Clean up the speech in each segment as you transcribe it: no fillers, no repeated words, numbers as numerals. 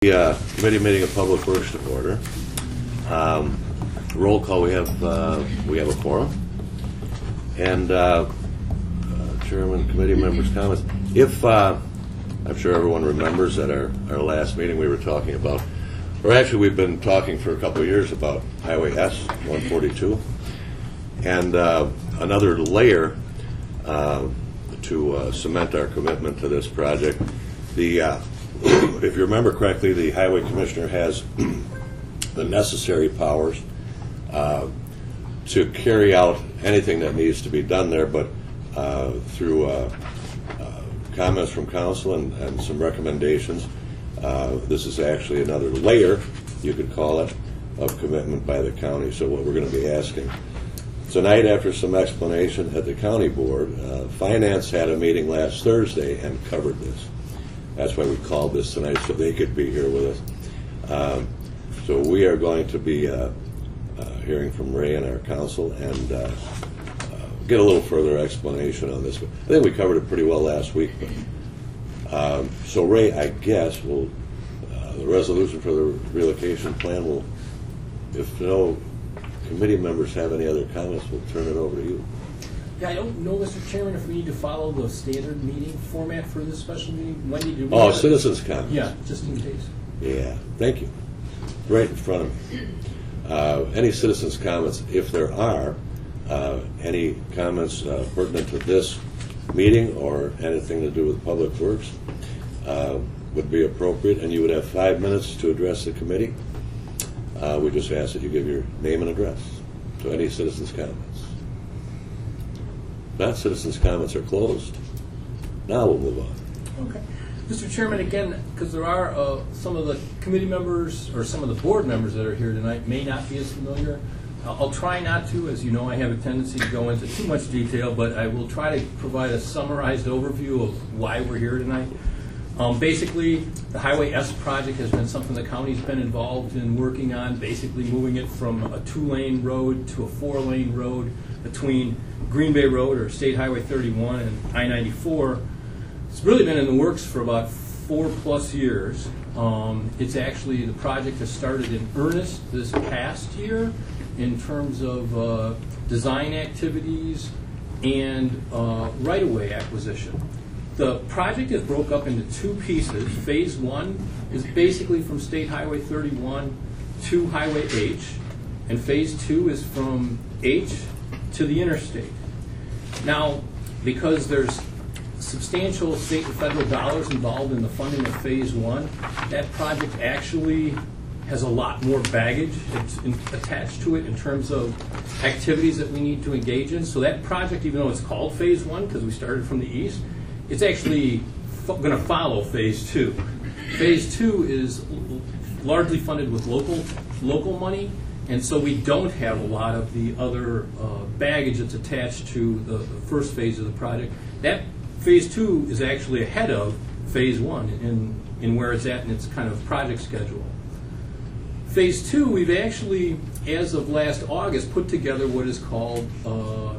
The committee meeting of Public Works to order. Roll call. We have a quorum, and Chairman, committee members' comments. If I'm sure everyone remembers at our last meeting we were talking about, or actually we've been talking for a couple of years about Highway S 142, and another layer to cement our commitment to this project. If you remember correctly, the Highway Commissioner has the necessary powers to carry out anything that needs to be done there, but through comments from Council and some recommendations, this is actually another layer, you could call it, of commitment by the county. So what we're going to be asking tonight, after some explanation at the county board, Finance had a meeting last Thursday and covered this. That's why we called this tonight, so they could be here with us. So we are going to be hearing from Ray and our council and get a little further explanation on this. I think we covered it pretty well last week. But, so Ray, I guess the resolution for the relocation plan will, if no committee members have any other comments, we'll turn it over to you. Yeah, I don't know, Mr. Chairman, if we need to follow the standard meeting format for this special meeting. When did you? Oh, citizens' comments. Yeah, just in case. Yeah, thank you. Right in front of me. Any citizens' comments, if there are any comments pertinent to this meeting or anything to do with Public Works, would be appropriate, and you would have 5 minutes to address the committee. We just ask that you give your name and address. So any citizens' comments? Not citizens' comments are closed. Now we'll move on. Okay. Mr. Chairman, again, because there are some of the committee members or some of the board members that are here tonight may not be as familiar. I'll try not to. As you know, I have a tendency to go into too much detail, but I will try to provide a summarized overview of why we're here tonight. Basically, the Highway S project has been something the county's been involved in working on, basically moving it from a 2-lane road to a 4-lane road between Green Bay Road, or State Highway 31, and I-94. It's really been in the works for about 4+ years. It's actually, the project has started in earnest this past year in terms of design activities and right-of-way acquisition. The project is broke up into 2 pieces. Phase 1 is basically from State Highway 31 to Highway H, and Phase 2 is from H to the interstate. Now, because there's substantial state and federal dollars involved in the funding of Phase 1, that project actually has a lot more baggage attached to it in terms of activities that we need to engage in. So that project, even though it's called Phase 1 because we started from the east, it's actually going to follow Phase 2. Phase 2 is largely funded with local money, and so we don't have a lot of the other baggage that's attached to the first phase of the project. That Phase 2 is actually ahead of Phase 1 in where it's at in its kind of project schedule. Phase 2, we've actually, as of last August, put together what is called a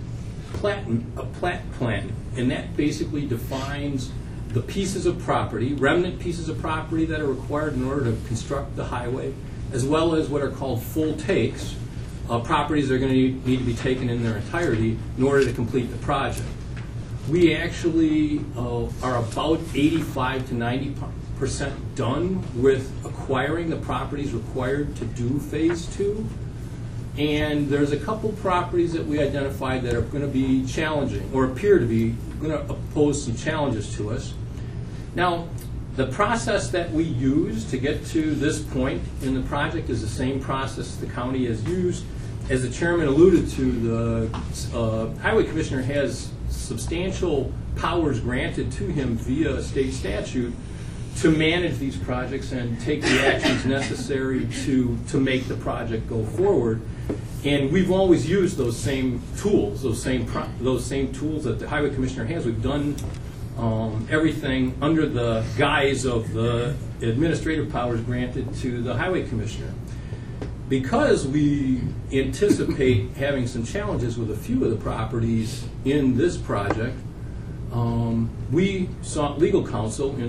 plat plan, and that basically defines the pieces of property, remnant pieces of property that are required in order to construct the highway, as well as what are called full takes, properties that are going to need to be taken in their entirety in order to complete the project. We actually are about 85 to 90% done with acquiring the properties required to do Phase 2. And there's a couple properties that we identified that are going to be challenging, or appear to be going to pose some challenges to us. Now, the process that we use to get to this point in the project is the same process the county has used. As the chairman alluded to, the Highway Commissioner has substantial powers granted to him via state statute to manage these projects and take the actions necessary to make the project go forward. And we've always used those same tools, those same tools that the Highway Commissioner has. We've done everything under the guise of the administrative powers granted to the Highway Commissioner. Because we anticipate having some challenges with a few of the properties in this project, we sought legal counsel in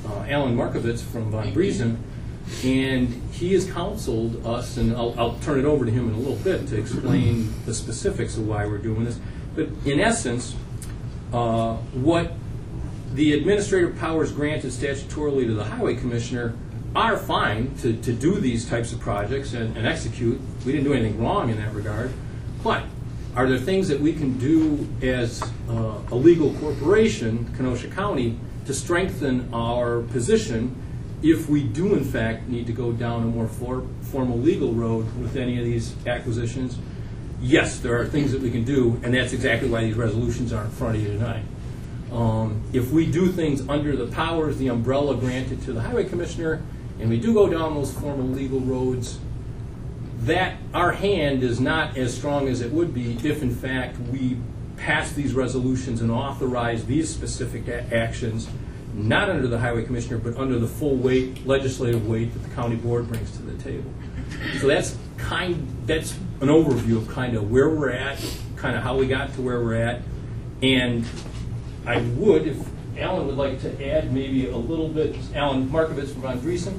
Alan Markovitz from Von Briesen, and he has counseled us, and I'll turn it over to him in a little bit to explain the specifics of why we're doing this. But in essence, what the administrative powers granted statutorily to the Highway Commissioner are fine to do these types of projects and execute. We didn't do anything wrong in that regard. But are there things that we can do as a legal corporation, Kenosha County, to strengthen our position if we do, in fact, need to go down a more formal legal road with any of these acquisitions? Yes, there are things that we can do, and that's exactly why these resolutions are in front of you tonight. If we do things under the powers, the umbrella granted to the Highway Commissioner, and we do go down those formal legal roads, that our hand is not as strong as it would be if, in fact, we pass these resolutions and authorize these specific actions, not under the Highway Commissioner, but under the full weight, legislative weight that the County Board brings to the table. So that's an overview of kind of where we're at, kind of how we got to where we're at. And I would, if Alan would like to add maybe a little bit, Alan Markovitz from Von Briesen,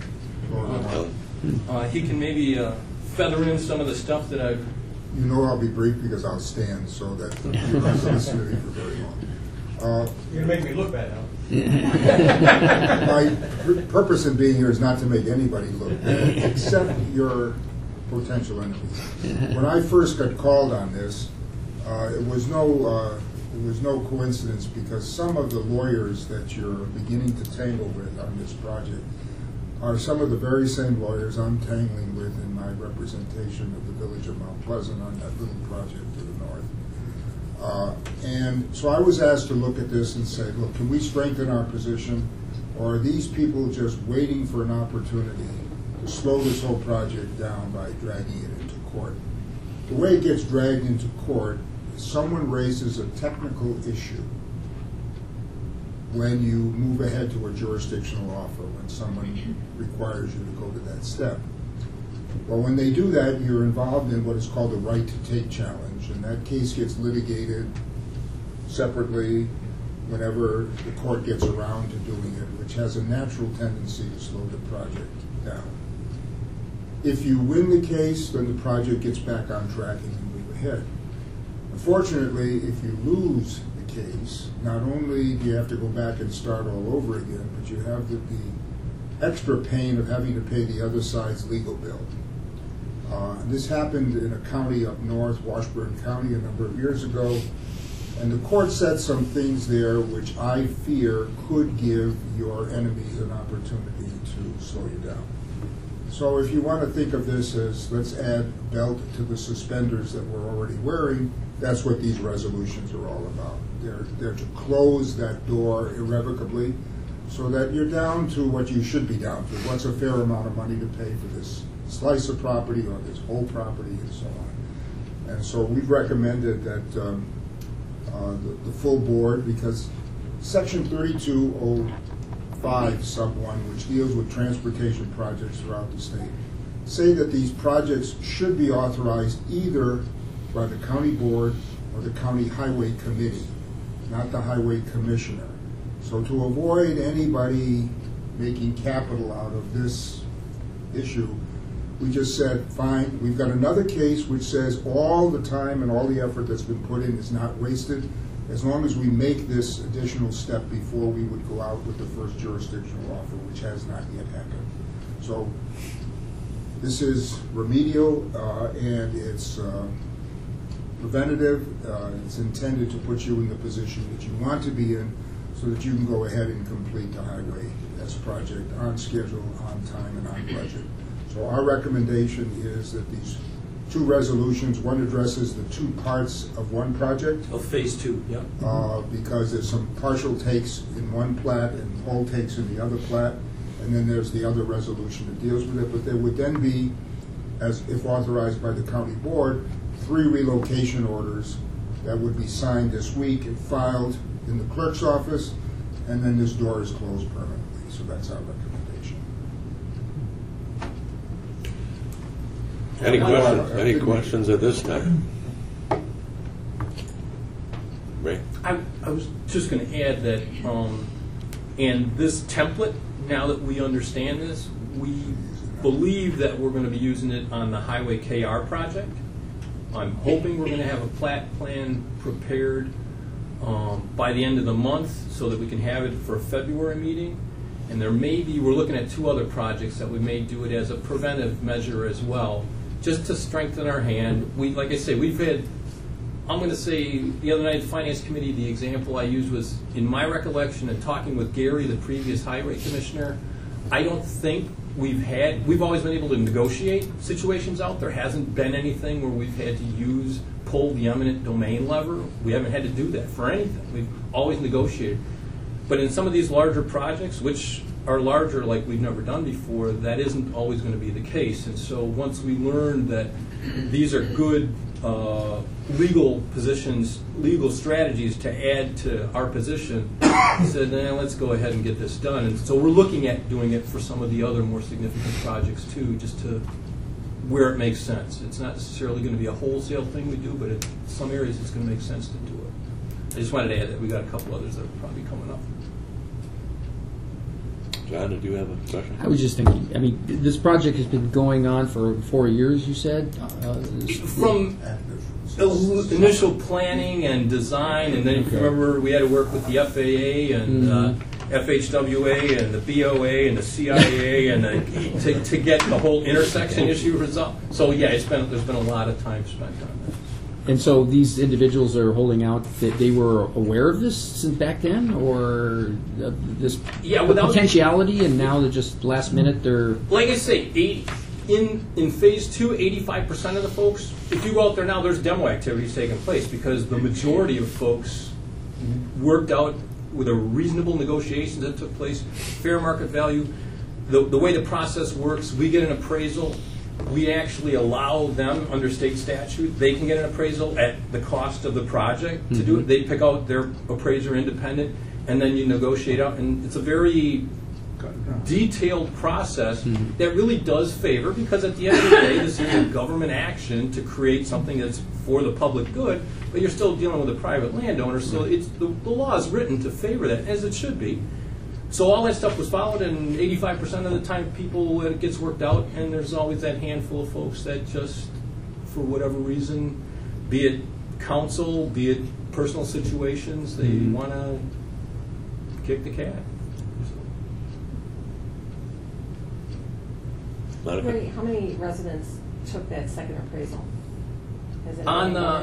he can maybe feather in some of the stuff that I've... You know I'll be brief because I'll stand so that you guys don't listen to me for very long. You're going to make me look bad, Alan. My purpose in being here is not to make anybody look bad, except your potential enemies. When I first got called on this, it was no coincidence, because some of the lawyers that you're beginning to tangle with on this project are some of the very same lawyers I'm tangling with in my representation of the village of Mount Pleasant on that little project to the north. And so I was asked to look at this and say, look, can we strengthen our position, or are these people just waiting for an opportunity to slow this whole project down by dragging it into court? The way it gets dragged into court, someone raises a technical issue when you move ahead to a jurisdictional offer, when someone requires you to go to that step. Well, when they do that, you're involved in what is called a right to take challenge, and that case gets litigated separately whenever the court gets around to doing it, which has a natural tendency to slow the project down. If you win the case, then the project gets back on track and you move ahead. Unfortunately, if you lose the case, not only do you have to go back and start all over again, but you have the extra pain of having to pay the other side's legal bill. This happened in a county up north, Washburn County, a number of years ago, and the court said some things there which I fear could give your enemies an opportunity to slow you down. So if you want to think of this as, let's add a belt to the suspenders that we're already wearing, that's what these resolutions are all about. They're to close that door irrevocably so that you're down to what you should be down to. What's a fair amount of money to pay for this slice of property or this whole property and so on. And so we've recommended that the full board, because Section 3205 sub 1, which deals with transportation projects throughout the state, say that these projects should be authorized either by the county board or the county highway committee, not the highway commissioner. So to avoid anybody making capital out of this issue, we just said, fine, we've got another case which says all the time and all the effort that's been put in is not wasted, as long as we make this additional step before we would go out with the first jurisdictional offer, which has not yet happened. So this is remedial, and it's preventative. It's intended to put you in the position that you want to be in so that you can go ahead and complete the Highway S project on schedule, on time, and on budget. So our recommendation is that these two resolutions, one addresses the two parts of one project. Of phase 2, yeah. Because there's some partial takes in one plat and whole takes in the other plat, and then there's the other resolution that deals with it. But there would then be, as if authorized by the county board, 3 relocation orders that would be signed this week and filed in the clerk's office, and then this door is closed permanently. So that's our recommendation. Any questions at this time? Ray? I was just going to add that, and this template now that we understand this, we believe that we're going to be using it on the Highway KR project. I'm hoping we're going to have a plat plan prepared by the end of the month so that we can have it for a February meeting. And there may be, we're looking at 2 other projects that we may do it as a preventive measure as well, just to strengthen our hand. Like I say, we've had, I'm going to say, the other night at the Finance Committee, the example I used was, in my recollection and talking with Gary, the previous highway commissioner, I don't think we've always been able to negotiate situations out. There hasn't been anything where we've had to pull the eminent domain lever. We haven't had to do that for anything. We've always negotiated. But in some of these larger projects, which are larger like we've never done before, that isn't always going to be the case. And so once we learned that these are good legal positions, legal strategies to add to our position, we said, let's go ahead and get this done. And so we're looking at doing it for some of the other more significant projects too, just to where it makes sense. It's not necessarily going to be a wholesale thing we do, but in some areas it's going to make sense to do it. I just wanted to add that we got a couple others that are probably coming up. John, did you have a question? I was just thinking, I mean, this project has been going on for 4 years, you said? From initial planning and design, and then if you remember, we had to work with the FAA and FHWA and the BOA and the CIA and to get the whole intersection issue resolved. So yeah, there's been a lot of time spent on that. And so these individuals are holding out that they were aware of this since back then, or this potentiality, and now they're just last minute they're... Like I say, in phase 2, 85% of the folks, if you go out there now, there's demo activities taking place because the majority of folks worked out with a reasonable negotiations that took place, fair market value. The way the process works, we get an appraisal. We actually allow them, under state statute, they can get an appraisal at the cost of the project to do it. They pick out their appraiser independent, and then you negotiate out. And it's a very detailed process that really does favor, because at the end of the day, this is a government action to create something that's for the public good, but you're still dealing with a private landowner, so it's the law is written to favor that, as it should be. So all that stuff was followed, and 85% of the time it gets worked out, and there's always that handful of folks that just, for whatever reason, be it council, be it personal situations, they want to kick the cat. Monica? How many residents took that second appraisal? Has it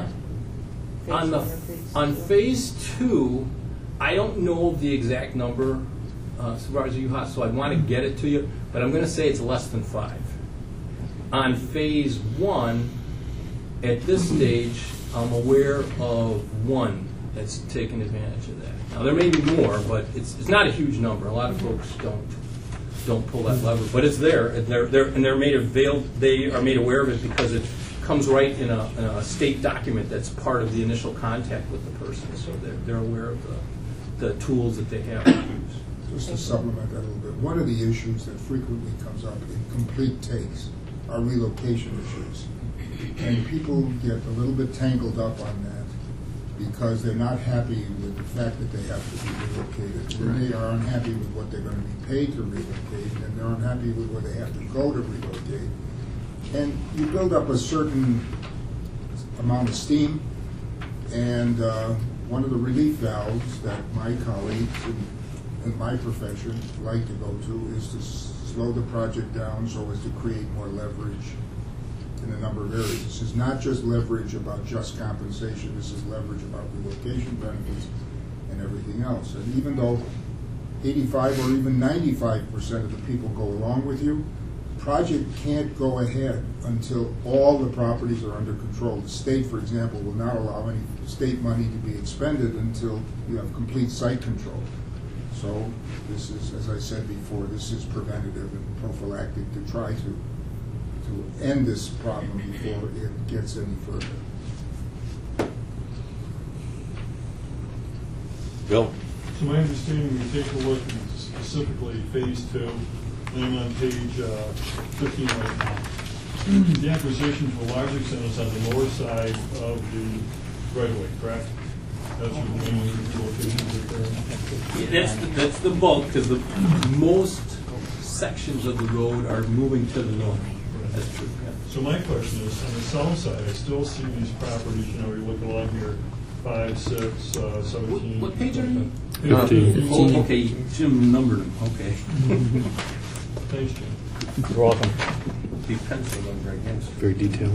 On phase 2, I don't know the exact number, Supervisor Uhas, so I want to get it to you, but I'm going to say it's less than 5. On phase 1, at this stage, I'm aware of 1 that's taken advantage of that. Now there may be more, but it's not a huge number. A lot of folks don't pull that lever, but it's there, and they're made aware of it because it comes right in a state document that's part of the initial contact with the person, so they're aware of the tools that they have to use. Just to supplement that a little bit, one of the issues that frequently comes up in complete takes are relocation issues. And people get a little bit tangled up on that because they're not happy with the fact that they have to be relocated. And they are unhappy with what they're going to be paid to relocate, and they're unhappy with where they have to go to relocate. And you build up a certain amount of steam, and one of the relief valves that my colleagues in my profession like to go to is to slow the project down so as to create more leverage in a number of areas. This is not just leverage about just compensation, this is leverage about relocation benefits and everything else. And even though 85 or even 95% of the people go along with you, the project can't go ahead until all the properties are under control. The state, for example, will not allow any state money to be expended until you have complete site control. So this is, as I said before, this is preventative and prophylactic to try to end this problem before it gets any further. Bill? So my understanding, we take a look at specifically phase 2, and I'm on page 15 right now. The acquisition to a large extent is on the lower side of the right-of-way, correct? That's your main locations right there? That's the bulk, because the most sections of the road are moving to the north. That's true. Yeah. So my question is, on the south side, I still see these properties, you know, you look along here, 5, 6, 17. What page are you? 15. Oh, okay, Jim numbered them, okay. Thanks, Jim. You're welcome. The pencil number against. Very detailed.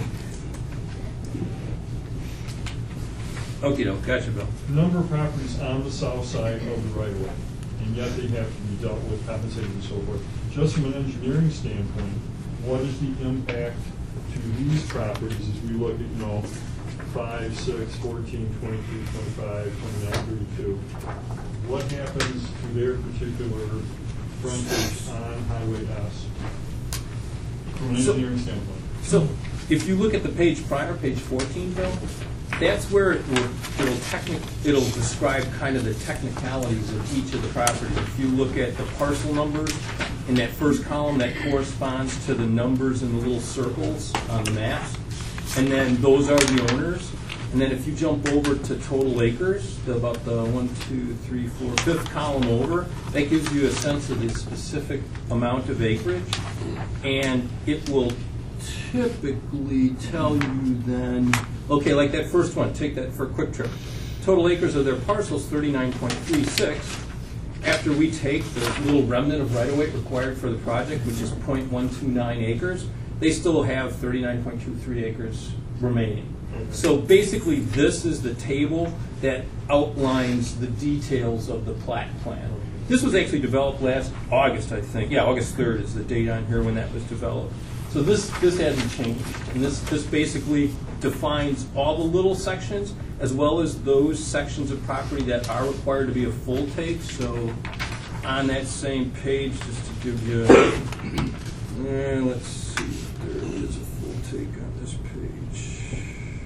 Okay, no, gotcha, Bill. Number of properties on the south side of the right of way, and yet they have to be dealt with, compensated and so forth. Just from an engineering standpoint, what is the impact to these properties as we look at, you know, 5, 6, 14, 23, 25, 29, 32? What happens to their particular frontage on Highway S from an engineering standpoint? So, if you look at the page prior, page 14, Bill, that's where it'll describe kind of the technicalities of each of the properties. If you look at the parcel numbers in that first column, that corresponds to the numbers in the little circles on the maps, and then those are the owners. And then if you jump over to total acres, about the 1, 2, 3, 4, fifth column over, that gives you a sense of the specific amount of acreage, and it will typically tell you then, okay, like that first one, take that for a quick trip. Total acres of their parcels, 39.36. After we take the little remnant of right-of-way required for the project, which is 0.129 acres, they still have 39.23 acres remaining. So basically, this is the table that outlines the details of the plat plan. This was actually developed last August, I think. Yeah, August 3rd is the date on here when that was developed. So this hasn't changed. And this basically defines all the little sections as well as those sections of property that are required to be a full take. So on that same page, just to give you, let's see, there is a full take on this page.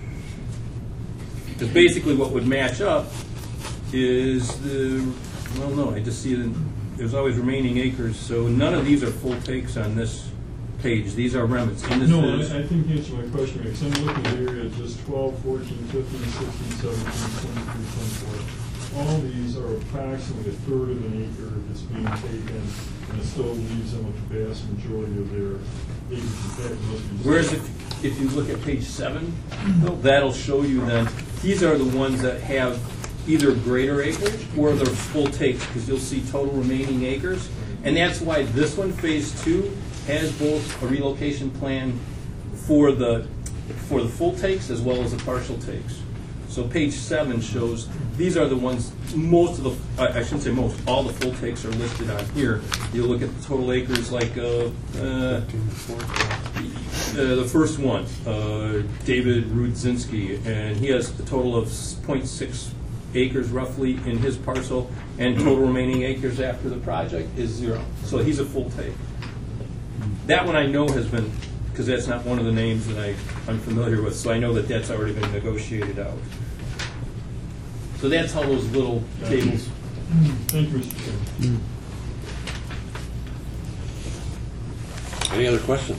Because basically what would match up is well, no, I just see there's always remaining acres. So none of these are full takes on this page. These are remnants. No, I think you answered my question, because I'm looking at area just 12, 14, 15, 16, 17, 23, 24. All these are approximately a third of an acre that's being taken, and it still leaves them with the vast majority of their acres. Whereas if you look at page 7, that'll show you then these are the ones that have either greater acreage or they're full takes, because you'll see total remaining acres. And that's why this one, phase 2, has both a relocation plan for the full takes as well as the partial takes. So page 7 shows these are the ones, most of the, I shouldn't say most, all the full takes are listed on here. You look at the total acres like the first one, David Rudzinski, and he has a total of 0.6 acres roughly in his parcel, and total remaining acres after the project is 0. So he's a full take. That one I know has been, because that's not one of the names that I'm familiar with, so I know that that's already been negotiated out. So that's how those little tables. Thank you, Mr. Chairman. Any other questions?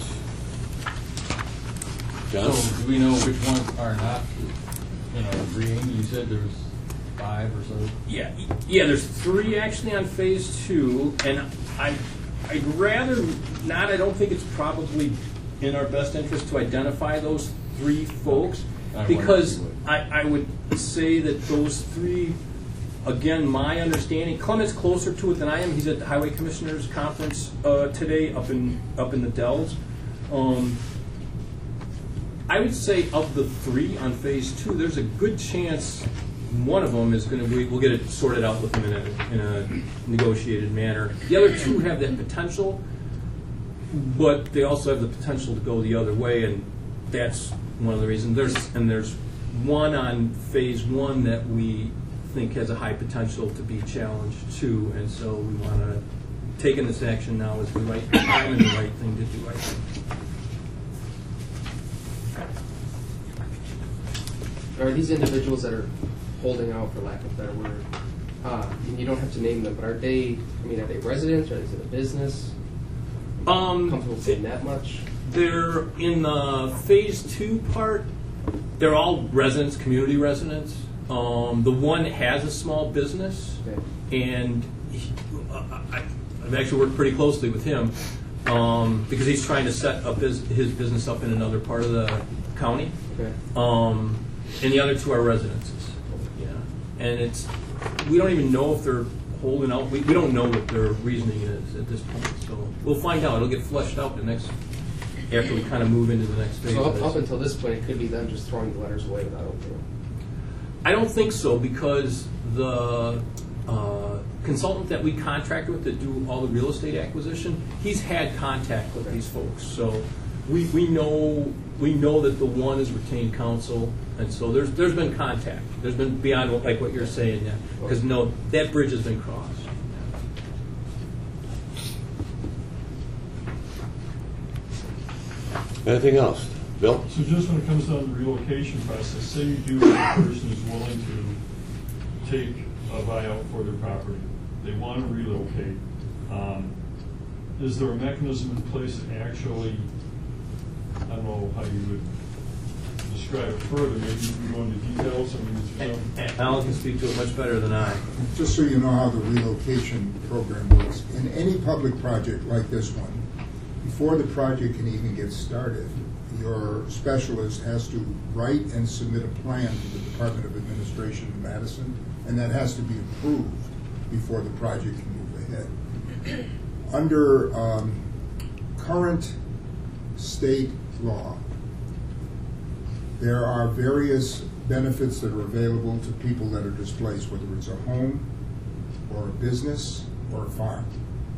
John? So do we know which ones are not, agreeing? You said there was 5 or so. Yeah, there's 3 actually on phase 2, and I'd rather not. I don't think it's probably in our best interest to identify those 3 folks, because I would say that those 3, again, my understanding, Clement's closer to it than I am. He's at the Highway Commissioners Conference today up in the Dells. I would say of the 3 on phase 2, there's a good chance one of them is going to we'll get it sorted out with them in a negotiated manner. The other 2 have that potential, but they also have the potential to go the other way, and that's one of the reasons. There's one on phase 1 that we think has a high potential to be challenged too, and so we want to take this action now is the right time and the right thing to do, I think. Are these individuals that are holding out, for lack of a better word, and you don't have to name them, but are they residents, or is it a business? Comfortable saying that much? They're in the phase 2 part. They're all residents, community residents. The one has a small business, and I've actually worked pretty closely with him because he's trying to set up his business up in another part of the county. Okay. And the other two are residences. Yeah, and we don't even know if they're holding out. We don't know what their reasoning is at this point. So we'll find out. It'll get fleshed out after we kind of move into the next phase. So of this. up until this point, it could be them just throwing the letters away without opening. I don't think so, because the consultant that we contract with to do all the real estate acquisition, he's had contact with these folks. So we know that the one is retained counsel, and so there's been contact. There's been beyond like what you're saying, because that bridge has been crossed. Anything else? Bill? So just when it comes down to the relocation process, say you do have a person who's willing to take a buyout for their property, they want to relocate, is there a mechanism in place to actually, I don't know how you would describe it further, maybe you can go into details? Alan can speak to it much better than I. Just so you know how the relocation program works, in any public project like this one, before the project can even get started, your specialist has to write and submit a plan to the Department of Administration in Madison, and that has to be approved before the project can move ahead. Under current state law, there are various benefits that are available to people that are displaced, whether it's a home or a business or a farm.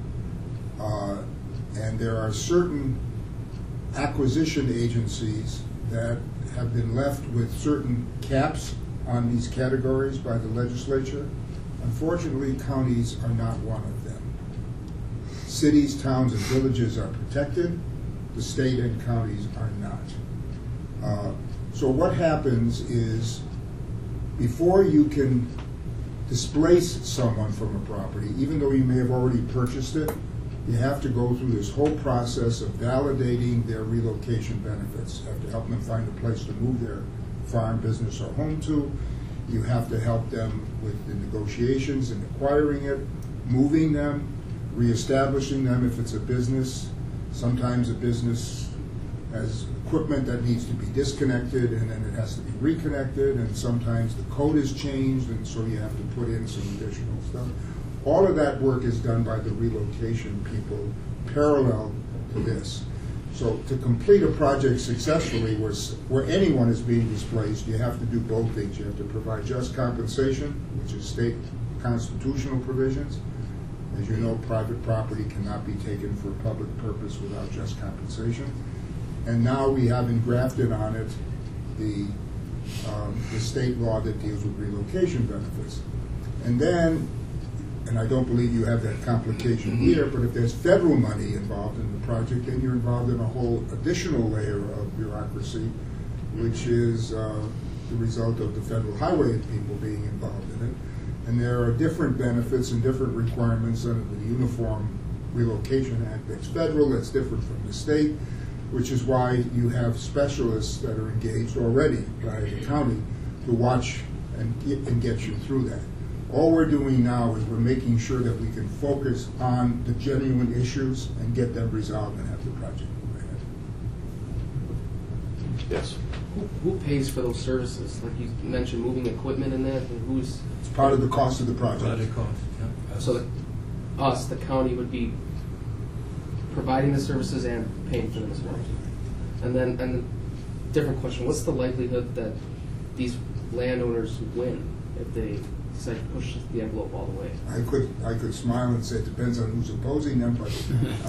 And there are certain acquisition agencies that have been left with certain caps on these categories by the legislature. Unfortunately, counties are not one of them. Cities, towns, and villages are protected. The state and counties are not. So what happens is, before you can displace someone from a property, even though you may have already purchased it, you have to go through this whole process of validating their relocation benefits. You have to help them find a place to move their farm, business, or home to. You have to help them with the negotiations and acquiring it, moving them, reestablishing them if it's a business. Sometimes a business has equipment that needs to be disconnected and then it has to be reconnected, and sometimes the code is changed and so you have to put in some additional stuff. All of that work is done by the relocation people parallel to this. So to complete a project successfully where anyone is being displaced, you have to do both things. You have to provide just compensation, which is state constitutional provisions. As you know, private property cannot be taken for a public purpose without just compensation. And now we have engrafted on it the state law that deals with relocation benefits. And then, and I don't believe you have that complication here, but if there's federal money involved in the project, then you're involved in a whole additional layer of bureaucracy, which is the result of the federal highway people being involved in it. And there are different benefits and different requirements under the Uniform Relocation Act. That's federal, that's different from the state, which is why you have specialists that are engaged already by the county to watch and get you through that. All we're doing now is we're making sure that we can focus on the genuine issues and get them resolved and have the project move ahead. Yes. Who pays for those services? Like you mentioned, moving equipment and that, and who's... It's part of the cost of the project. Project cost, yeah. So the county would be providing the services and paying for them as well. And then, different question, what's the likelihood that these landowners win if they decide to push the envelope all the way? I could smile and say it depends on who's opposing them, but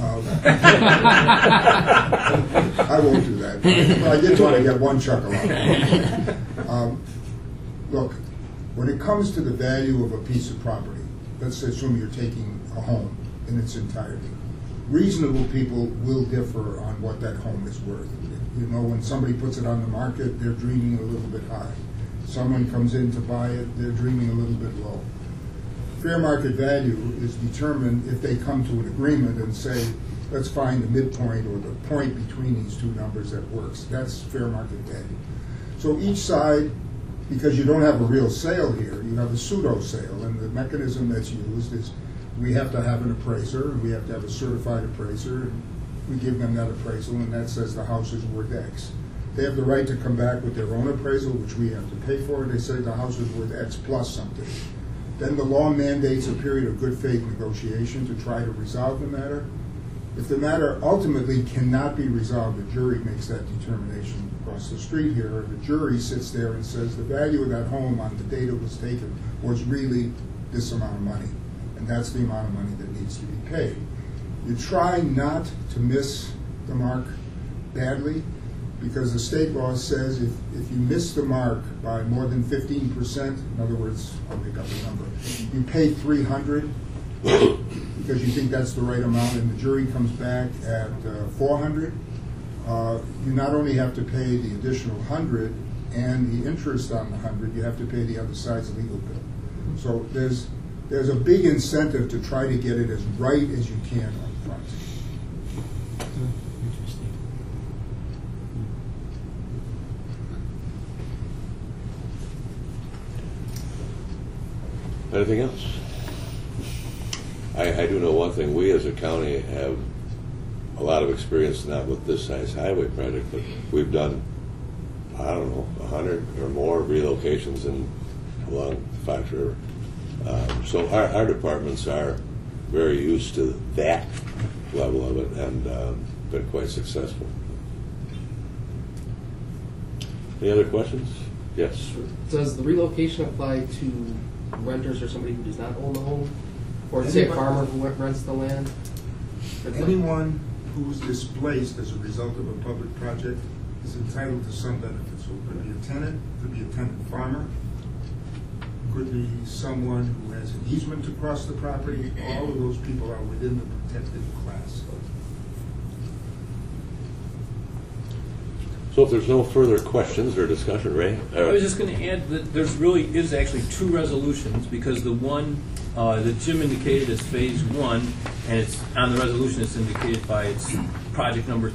I won't do that. I did want to get one chuckle out of it. Look, when it comes to the value of a piece of property, let's assume you're taking a home in its entirety. Reasonable people will differ on what that home is worth. You know, when somebody puts it on the market, they're dreaming a little bit high. Someone comes in to buy it, they're dreaming a little bit low. Fair market value is determined if they come to an agreement and say, let's find the midpoint or the point between these two numbers that works. That's fair market value. So each side because you don't have a real sale here, you have a pseudo sale, and the mechanism that's used is we have to have an appraiser, and we have to have a certified appraiser, and we give them that appraisal, and that says the house is worth X. They have the right to come back with their own appraisal, which we have to pay for, and they say the house is worth X plus something. Then the law mandates a period of good faith negotiation to try to resolve the matter. If the matter ultimately cannot be resolved, the jury makes that determination across the street here. The jury sits there and says the value of that home on the date it was taken was really this amount of money, and that's the amount of money that needs to be paid. You try not to miss the mark badly, because the state law says if you miss the mark by more than 15%, in other words, I'll make up a number, you pay $300 because you think that's the right amount, and the jury comes back at $400, you not only have to pay the additional $100 and the interest on the $100, you have to pay the other side's legal bill. So there's a big incentive to try to get it as right as you can up front. Anything else? I do know one thing. We as a county have a lot of experience, not with this size highway project, but we've done, I don't know, 100 or more relocations along the Fox River. So our departments are very used to that level of it and been quite successful. Any other questions? Yes. Does the relocation apply to renters or somebody who does not own the home? Or say a farmer who rents the land? Anyone who's displaced as a result of a public project is entitled to some benefits. So it could be a tenant, could be a tenant farmer, could be someone who has an easement to cross the property. All of those people are within the protected class. So if there's no further questions or discussion, Ray? I was just going to add that there's really is actually two resolutions, because the one that Jim indicated is phase 1, and it's on the resolution it's indicated by its project number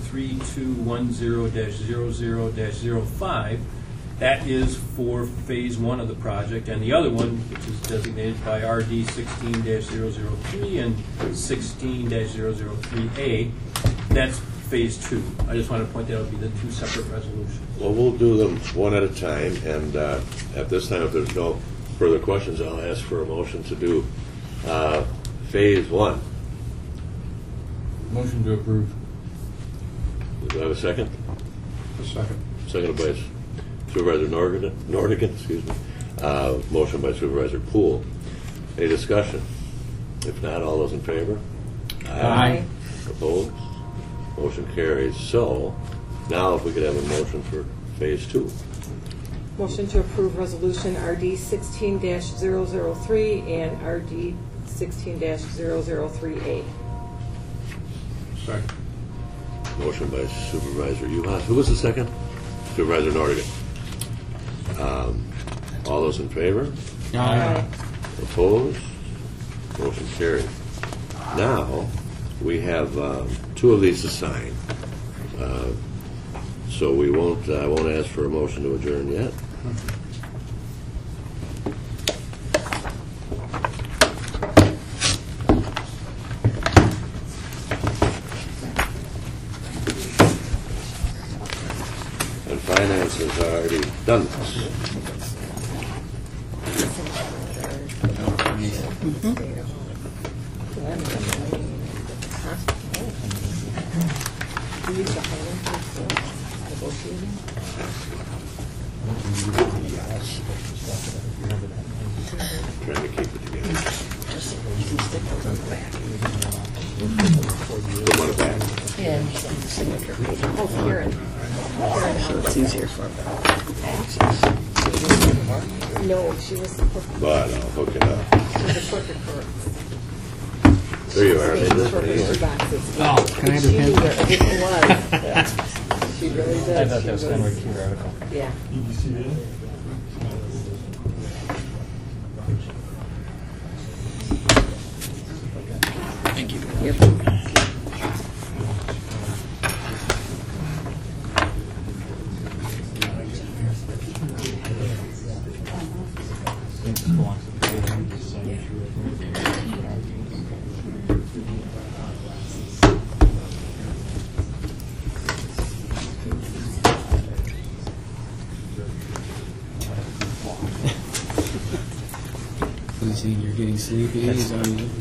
3210-00-05. That is for phase 1 of the project, and the other one, which is designated by RD 16-003 and 16-003A, that's phase 2. I just want to point that out, would be the two separate resolutions. Well, we'll do them one at a time, and at this time, if there's no further questions, I'll ask for a motion to do phase 1. Motion to approve. Do I have a second? A second. Seconded by Supervisor Nordigan, excuse me. Motion by Supervisor Poole. Any discussion? If not, all those in favor? Aye. Opposed? Motion carries. So, now if we could have a motion for phase 2. Motion to approve resolution RD 16-003 and RD 16-003A. Second. Motion by Supervisor Uhas. Who was the second? Supervisor Nordigan. All those in favor? Aye. Opposed? Motion carried. Now, we have 2 of these to sign. So I won't ask for a motion to adjourn yet. And finance has already done this. Trying to keep it together. Put one back. Yeah. Oh, Karen. So it's easier for them. No, she was the quicker. But I'll hook it up. She was the quicker for it. There you are. For her 2 boxes. Oh, can I have She your knew pen? where everything was. She really did. I thought that was kind of a cute article. Yeah. Did you see that? Thank you. Yep. seeing you're getting sleepy. So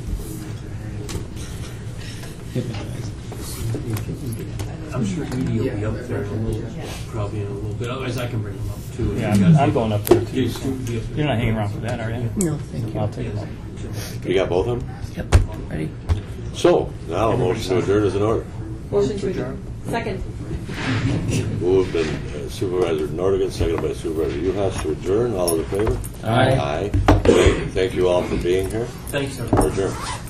hypnotized. I'm sure Edie will be up there in a little, probably in a little bit. Otherwise, I can bring him up too. Yeah, I'm going up there too. You're You're not hanging around for that, are you? No, thank you. I'll take them. You got both of them? Yep, ready? So, now a motion to adjourn is in order. Motion to adjourn. Second. Moved by Supervisor Nordigan, seconded by Supervisor Uhas to adjourn. All those in favor? Aye. Aye. Thank you all for being here. Thanks, sir. We're adjourned.